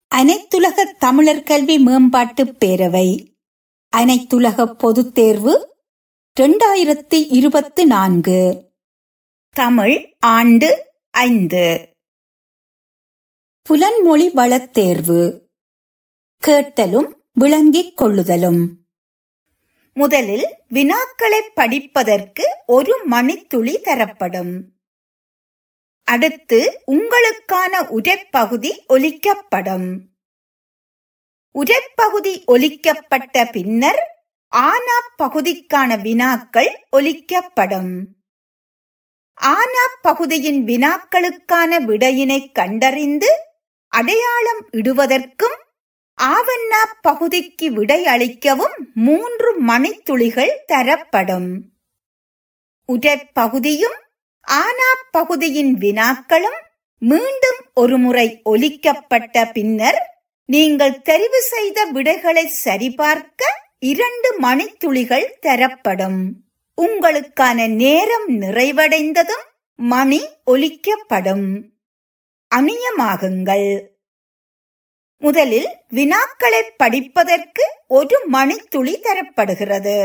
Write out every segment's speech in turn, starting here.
அனைத்துலக தமிழர் கல்வி மேம்பாட்டு பேரவை அனைத்துலக பொதுத் தேர்வு 2024 தமிழ் ஆண்டு 5 புலன்மொழி வளத் தேர்வு கேட்டலும் விளங்கிக் கொள்ளுதலும். முதலில் வினாக்களை படிப்பதற்கு 1 மணித்துளி தரப்படும். அடுத்து உங்களுக்கான உரைப்பகுதி ஒலிக்கப்படும். உரைப்பகுதி ஒலிக்கப்பட்ட பின்னர் ஆனா பகுதிக்கான வினாக்கள் ஒலிக்கப்படும். ஆனா பகுதியின் வினாக்களுக்கான விடையினை கண்டறிந்து அடையாளம் இடுவதற்கும் ஆவண்ணா பகுதிக்கு விடை அளிக்கவும் 3 மணித்துளிகள் தரப்படும். உரைப்பகுதியும் ஆனா பகுதியின் வினாக்களும் மீண்டும் ஒருமுறை ஒலிக்கப்பட்ட பின்னர் நீங்கள் தெரிவு செய்த விடைகளை சரிபார்க்க 2 மணித்துளிகள் தரப்படும். உங்களுக்கான நேரம் நிறைவடைந்ததும் மணி ஒலிக்கப்படும். அணியமாகுங்கள். முதலில் வினாக்களை படிப்பதற்கு 1 மணித்துளி தரப்படுகிறது.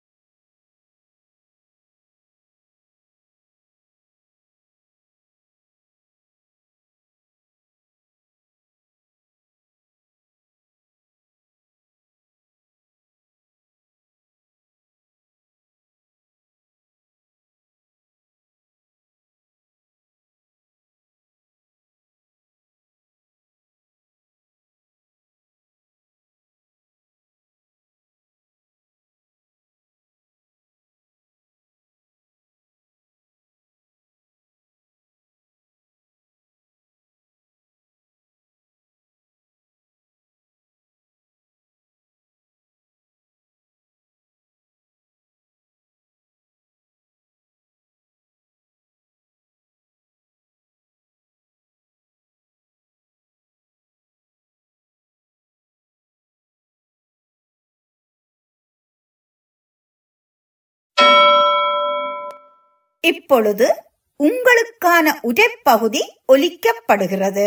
இப்பொழுது உங்களுக்கான உரைப்பகுதி ஒலிக்கப்படுகிறது.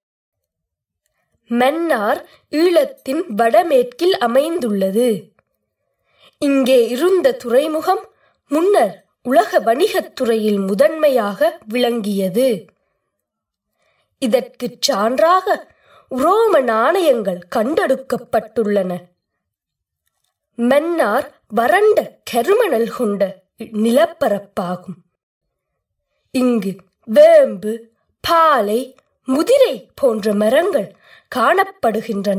மன்னார் ஈழத்தின் வடமேற்கில் அமைந்துள்ளது. இங்கே இருந்த துறைமுகம் முன்னர் உலக வணிகத் துறையில் முதன்மையாக விளங்கியது. இதற்குச் சான்றாக உரோம நாணயங்கள் கண்டெடுக்கப்பட்டுள்ளன. மன்னார் வறண்ட கருமணல் கொண்ட நிலப்பரப்பாகும். இங்கு வேம்பு, பாலை, முதிரை போன்ற மரங்கள் காணப்படுகின்றன.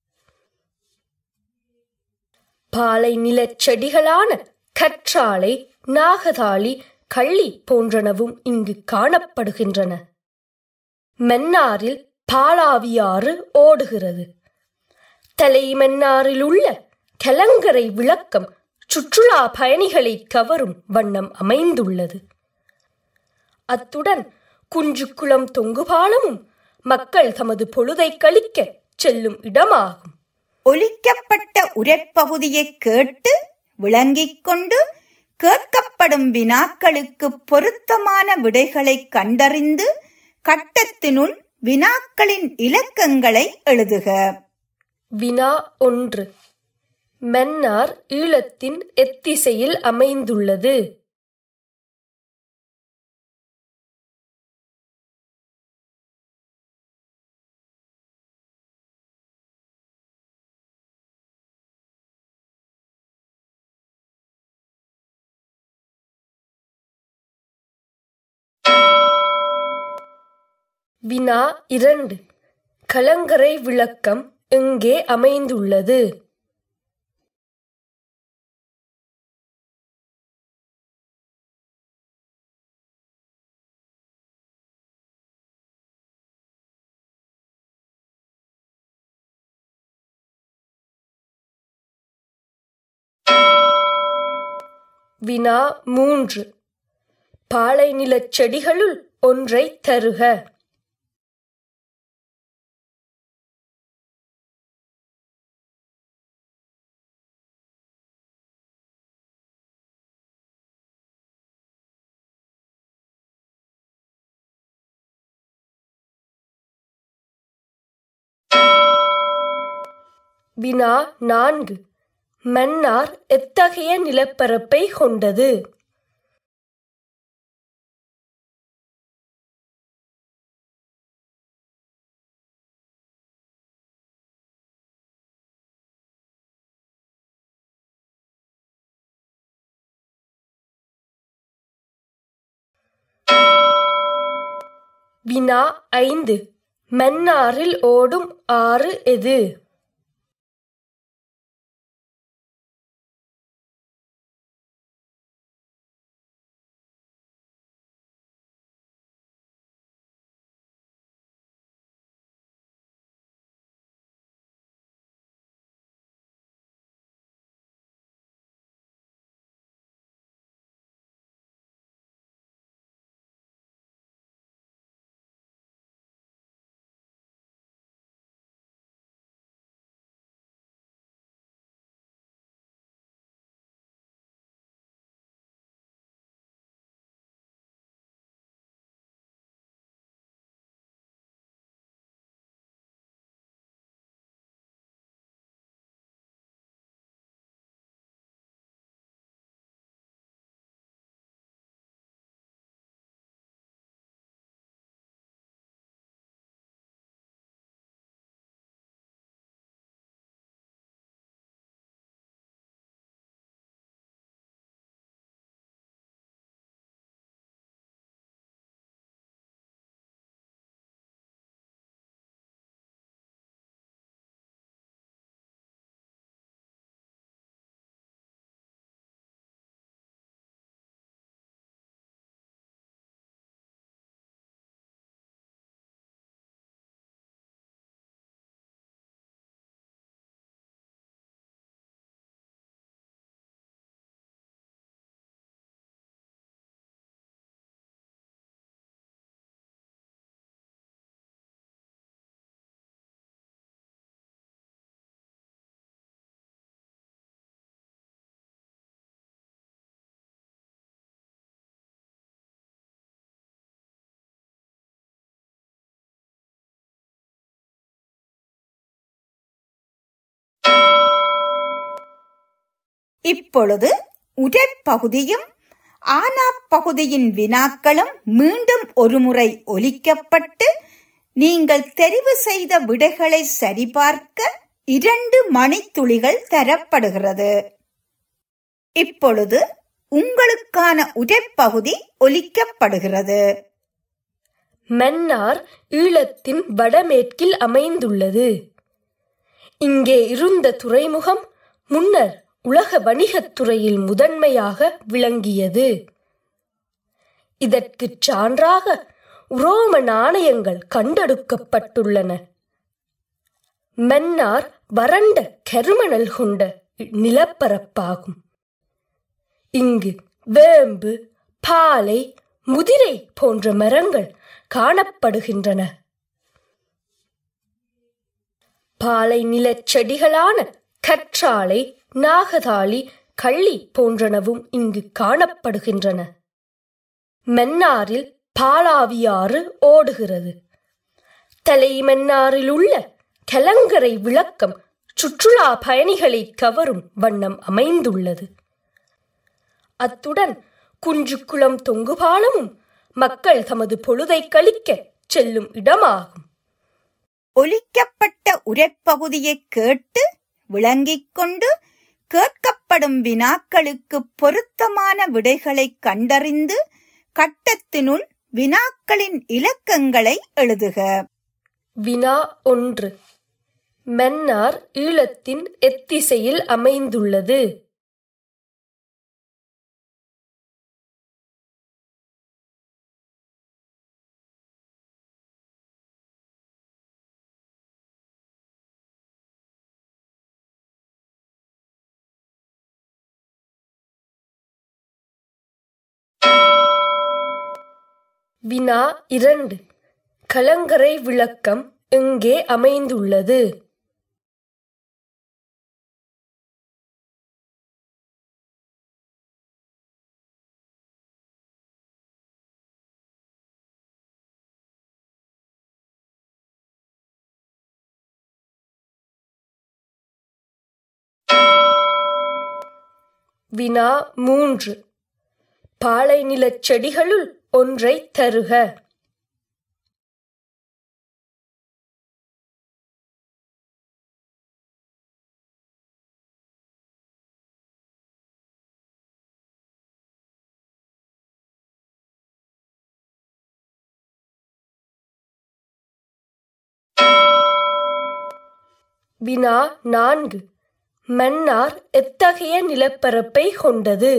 பாலை நிலச் செடிகளான கற்றாழை, நாகதாளி, கள்ளி போன்றனவும் இங்கு காணப்படுகின்றன. மன்னாரில் பாலாவியாறு ஓடுகிறது. தலைமன்னாரில் உள்ள கலங்கரை விளக்கம் சுற்றுலா பயணிகளை கவரும் வண்ணம் அமைந்துள்ளது. அத்துடன் குஞ்சுக்குளம் தொங்குபாலமும் மக்கள் தமது பொழுதை கழிக்க செல்லும் இடமாகும். ஒலிக்கப்பட்ட உரைப்பகுதியை கேட்டு விளங்கிக் கொண்டு கேட்கப்படும் வினாக்களுக்கு பொருத்தமான விடைகளை கண்டறிந்து கட்டத்தினுள் வினாக்களின் இலக்கங்களை எழுதுக. வினா 1. மன்னார் ஈழத்தின் எத்திசையில் அமைந்துள்ளது? வினா 2. கலங்கரை விளக்கம் எங்கே அமைந்துள்ளது? வினா 3. பாலை நிலச் செடிகளுள் ஒன்றை தருக. வினா 4. மன்னார் எத்தகைய நிலப்பரப்பை கொண்டது? வினா 5. மன்னாரில் ஓடும் ஆறு எது? இப்பொழுது உரைப்பகுதியும் ஆனாப்பகுதியின் வினாக்களும் மீண்டும் ஒருமுறை ஒலிக்கப்பட்டு நீங்கள் தெரிவு செய்த விடைகளை சரிபார்க்க 2 மணித்துளிகள் தரப்படுகிறது. இப்பொழுது உங்களுக்கான உரைப்பகுதி ஒலிக்கப்படுகிறது. மன்னார் ஈழத்தின் வடமேற்கில் அமைந்துள்ளது. இங்கே இருந்த துறைமுகம் முன்னர் உலக வணிகத் துறையில் முதன்மையாக விளங்கியது. இதற்குச் சான்றாக உரோம நாணயங்கள் கண்டெடுக்கப்பட்டுள்ளன. மன்னார் வறண்ட கருமணல் கொண்ட நிலப்பரப்பாகும். இங்கு வேம்பு, பாலை, முதிரை போன்ற மரங்கள் காணப்படுகின்றன. பாலை நிலச் செடிகளான கற்றாழை, நாகதாளி, கள்ளி போன்றனவும் இங்கு காணப்படுகின்றன. மன்னாரில் பாலாவியாறு ஓடுகிறது. தலைமன்னாரில் உள்ள கலங்கரை விளக்கம் சுற்றுலா பயணிகளை கவரும் வண்ணம் அமைந்துள்ளது. அத்துடன் குஞ்சுக்குளம் தொங்கு பாலமும் மக்கள் தமது பொழுதை கழிக்க செல்லும் இடமாகும். ஒலிக்கப்பட்ட உரைப்பகுதியை கேட்டு விளங்கிக் கொண்டு கேட்கப்படும் வினாக்களுக்கு பொருத்தமான விடைகளை கண்டறிந்து கட்டத்தினுள் வினாக்களின் இலக்கங்களை எழுதுக. வினா 1. மன்னார் ஈழத்தின் எத்திசையில் அமைந்துள்ளது? வினா 2. கலங்கரை விளக்கம் எங்கே அமைந்துள்ளது? வினா 3. பாலைநிலச் செடிகளுள் ஒன்றைத் தருக. வினா 4. மன்னார் எத்தகைய நிலப்பரப்பை கொண்டது?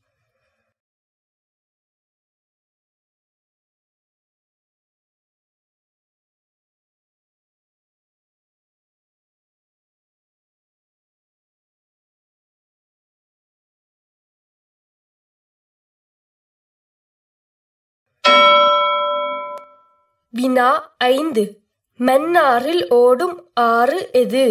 வினா 5. மன்னாரில் ஓடும் ஆறு எது?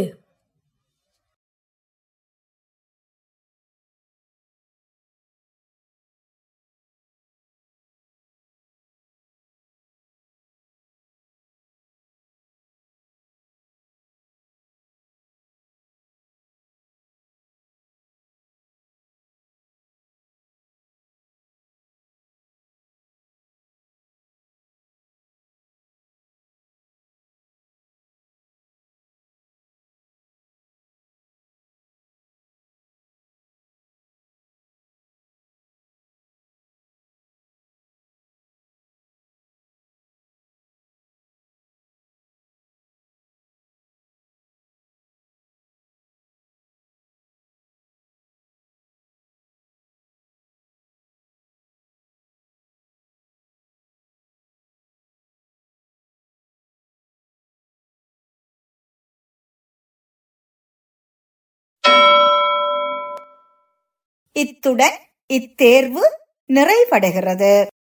இத்துடன் இத்தேர்வு நிறைவடைகிறது.